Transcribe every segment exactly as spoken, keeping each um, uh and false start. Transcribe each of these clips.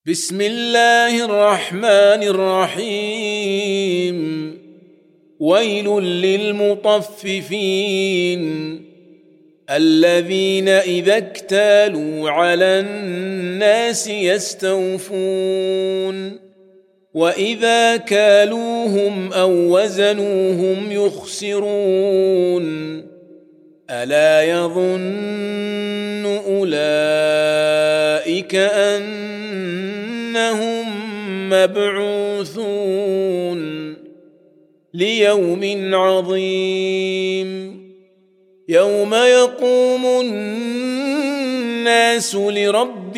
بسم الله الرحمن الرحيم ويل للمطففين الذين إذا اكتالوا على الناس يستوفون وإذا كالوهم أو وزنوهم يخسرون ألا يظن أولئك أنهم مبعوثون ليوم عظيم يوم يقوم الناس لرب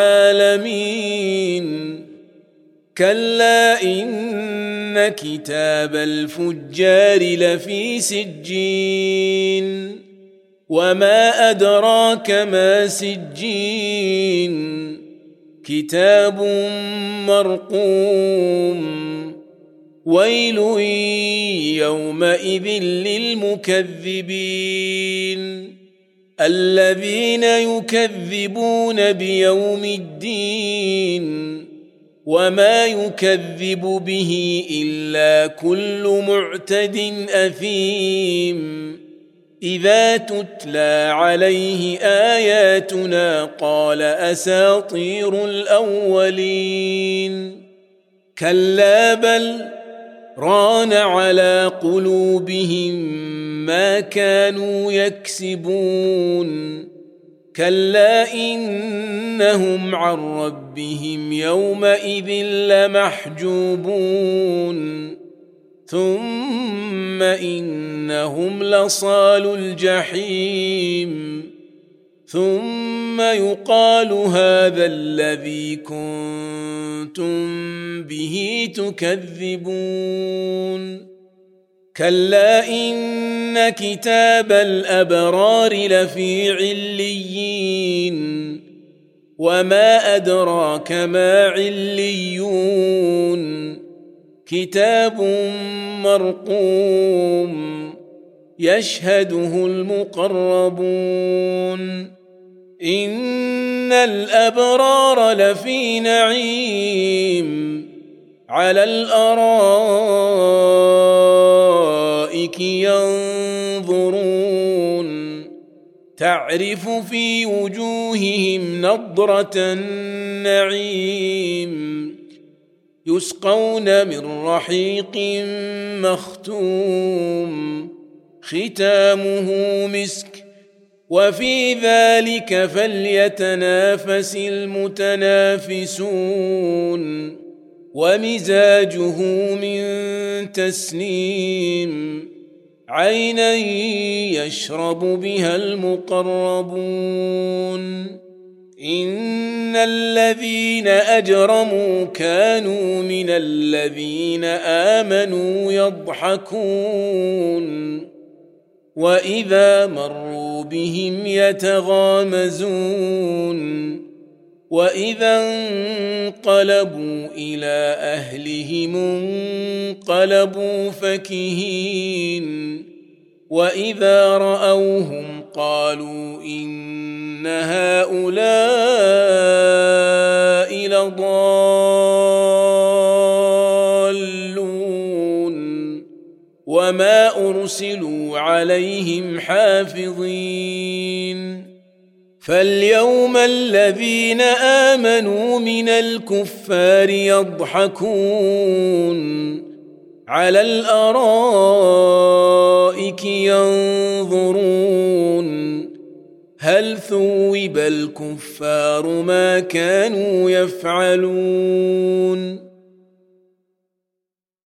العالمين كلا إن كتاب الفجار لفي سجين وما أدراك ما سجين كتاب مرقوم ويل يومئذ للمكذبين الذين يكذبون بيوم الدين وما يكذب به إلا كل معتد أثيم إذا تتلى عليه آياتنا قال أساطير الأولين كلا بل ران على قلوبهم ما كانوا يكسبون كلا إنهم عن ربهم يومئذ لمحجوبون ثم إنهم لصالو الجحيم ثم يقال هذا الذي كنتم به تكذبون كلا إن كتاب الأبرار لفي عليين وما أدراك ما عليون كتاب مرقوم يشهده المقربون إن الأبرار لفي نعيم على الأرائك ينظرون تعرف في وجوههم نضرة النعيم يسقون من رحيق مختوم ختامه مسك وفي ذلك فليتنافس المتنافسون ومزاجه من تسنيم عينا يشرب بها المقربون إن الذين أجرموا كانوا من الذين آمنوا يضحكون وإذا مروا بهم يتغامزون وإذا انقلبوا إلى أهلهم انقلبوا فكهين وإذا رأوهم قالوا إن هؤلاء لضالون وما أرسلوا عليهم حافظين فاليوم الذين آمنوا من الكفار يضحكون على الأرائك ينظرون هل ثوب الكفار ما كانوا يفعلون